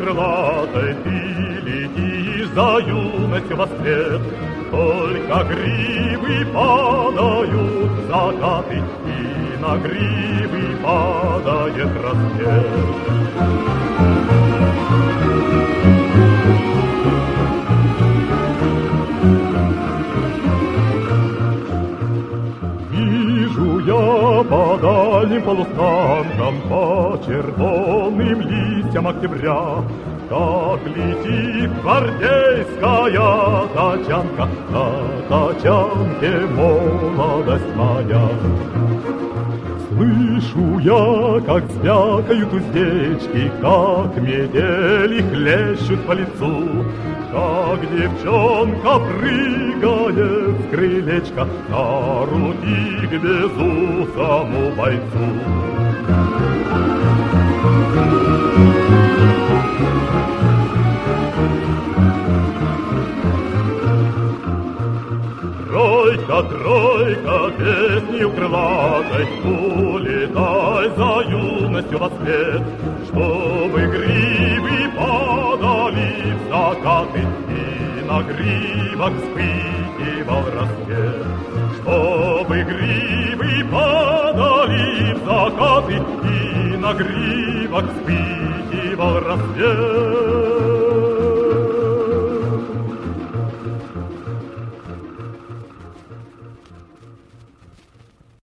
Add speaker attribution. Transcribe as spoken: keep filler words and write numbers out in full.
Speaker 1: крылатой ты летишь за юностью во свет. Только гривы падают в закаты, и на гривы падает рассвет. Вижу я по дальним полустанкам, по червоным листьям октября, как летит гвардейская тачанка, на тачанке молодость моя. Слышу я, как звякают уздечки, как метели хлещут по лицу, как девчонка прыгает с крылечка на руки к безусому бойцу. Тройка, тройка, песнью крылатой, улетай за юностью во свет, чтобы гривы падали в закаты, и на гривах вспыхивал рассвет. Чтобы гривы падали в закаты, и на гривах вспыхивал рассвет.